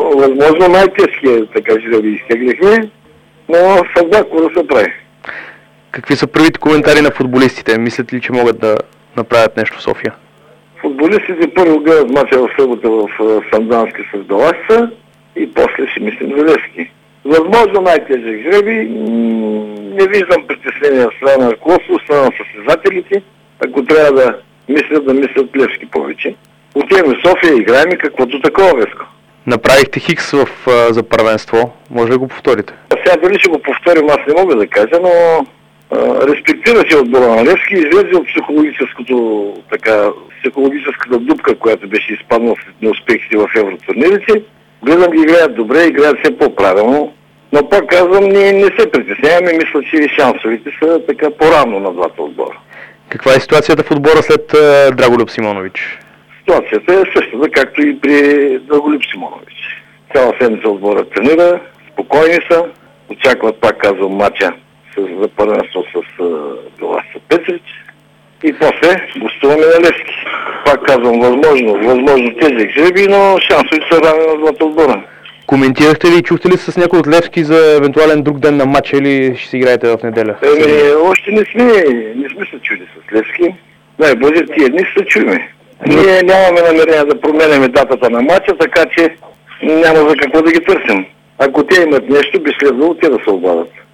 възможно най-тежкият така жреби изтеглихме, но съдбако да се прави. Какви са първите коментари на футболистите? Мислят ли, че могат да направят нещо в София? Футболистите първо гледат мача в събота в Сандански с Беласца и после ще мислим за Левски. Възможно най-тежък жреби, не виждам притеснение в страна на ръководство, в страна на състезателите. Ако трябва да мислят Левски повече. Отиваме в София, играем и каквото такова веско. Направихте хикс за първенство. Може да го повторите? Сега дали ще го повторим, аз не мога да кажа, но респектира се отбора на Левски, излезе от психологическата дупка, която беше изпаднала след неуспехите в евротурнирите. Гледам ги играят добре, играят все по-правилно, но пак казвам, не се притесняваме, мисля, че шансовете са така по-равно на двата отбора. Каква е ситуацията в отбора след Драголюб Симонович? Ситуацията е същата, както и при Драголюб Симонович. Цяла седмица отбора тренира, спокойни са, очакват, пак казвам, матча за първенство с Беласца Петрич и после гостуваме на Левски. Пак казвам, възможно тежък жреби, но шансовете са равни на двата отбора. Коментирахте ли и чухте ли с някой от Левски за евентуален друг ден на матча или ще си играете в неделя? Още не сме се чули с Левски. Най-бъде тия дни се чуйме. Ние нямаме намерение да променяме датата на матча, така че няма за какво да ги търсим. Ако те имат нещо, би следвало те да се обадят.